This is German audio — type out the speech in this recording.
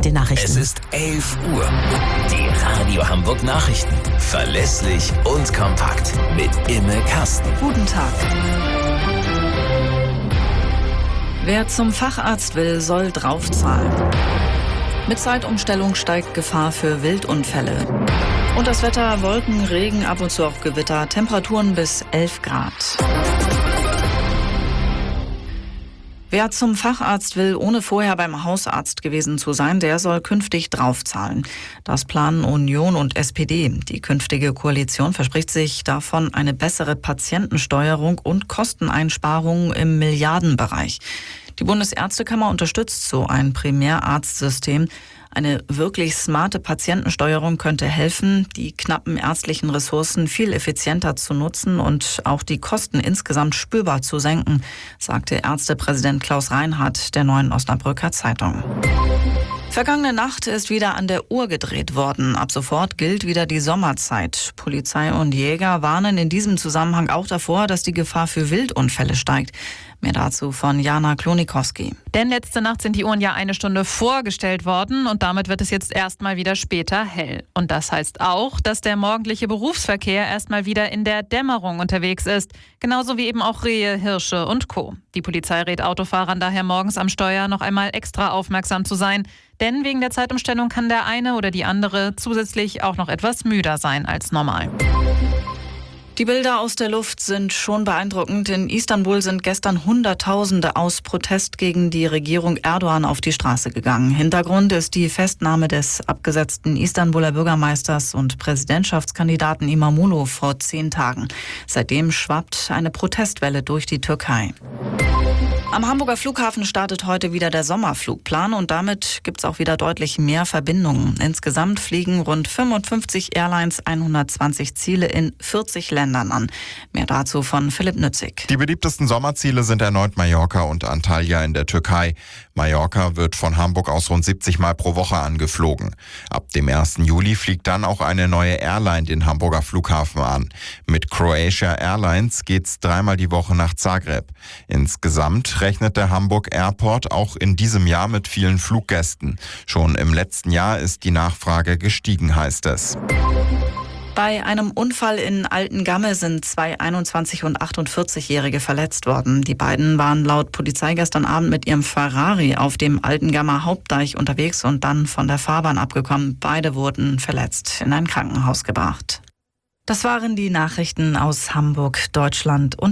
den Nachrichten. Es ist 11 Uhr. Die Radio Hamburg Nachrichten. Verlässlich und kompakt. Mit Imme Kasten. Guten Tag. Wer zum Facharzt will, soll draufzahlen. Mit Zeitumstellung steigt Gefahr für Wildunfälle. Und das Wetter: Wolken, Regen, ab und zu auch Gewitter, Temperaturen bis 11 Grad. Wer zum Facharzt will, ohne vorher beim Hausarzt gewesen zu sein, der soll künftig draufzahlen. Das planen Union und SPD. Die künftige Koalition verspricht sich davon eine bessere Patientensteuerung und Kosteneinsparungen im Milliardenbereich. Die Bundesärztekammer unterstützt so ein Primärarztsystem. Eine wirklich smarte Patientensteuerung könnte helfen, die knappen ärztlichen Ressourcen viel effizienter zu nutzen und auch die Kosten insgesamt spürbar zu senken, sagte Ärztepräsident Klaus Reinhardt der Neuen Osnabrücker Zeitung. Vergangene Nacht ist wieder an der Uhr gedreht worden. Ab sofort gilt wieder die Sommerzeit. Polizei und Jäger warnen in diesem Zusammenhang auch davor, dass die Gefahr für Wildunfälle steigt. Mehr dazu von Jana Klonikowski. Denn letzte Nacht sind die Uhren ja eine Stunde vorgestellt worden und damit wird es jetzt erstmal wieder später hell. Und das heißt auch, dass der morgendliche Berufsverkehr erstmal wieder in der Dämmerung unterwegs ist. Genauso wie eben auch Rehe, Hirsche und Co. Die Polizei rät Autofahrern daher morgens am Steuer noch einmal extra aufmerksam zu sein. Denn wegen der Zeitumstellung kann der eine oder die andere zusätzlich auch noch etwas müder sein als normal. Die Bilder aus der Luft sind schon beeindruckend. In Istanbul sind gestern Hunderttausende aus Protest gegen die Regierung Erdogan auf die Straße gegangen. Hintergrund ist die Festnahme des abgesetzten Istanbuler Bürgermeisters und Präsidentschaftskandidaten İmamoğlu vor 10 Tagen. Seitdem schwappt eine Protestwelle durch die Türkei. Am Hamburger Flughafen startet heute wieder der Sommerflugplan und damit gibt es auch wieder deutlich mehr Verbindungen. Insgesamt fliegen rund 55 Airlines 120 Ziele in 40 Ländern an. Mehr dazu von Philipp Nützig. Die beliebtesten Sommerziele sind erneut Mallorca und Antalya in der Türkei. Mallorca wird von Hamburg aus rund 70 Mal pro Woche angeflogen. Ab dem 1. Juli fliegt dann auch eine neue Airline den Hamburger Flughafen an. Mit Croatia Airlines geht's 3-mal die Woche nach Zagreb. Insgesamt rechnet der Hamburg Airport auch in diesem Jahr mit vielen Fluggästen. Schon im letzten Jahr ist die Nachfrage gestiegen, heißt es. Bei einem Unfall in Altengamme sind 2 21- und 48-Jährige verletzt worden. Die beiden waren laut Polizei gestern Abend mit ihrem Ferrari auf dem Altengammer Hauptdeich unterwegs und dann von der Fahrbahn abgekommen. Beide wurden verletzt in ein Krankenhaus gebracht. Das waren die Nachrichten aus Hamburg, Deutschland und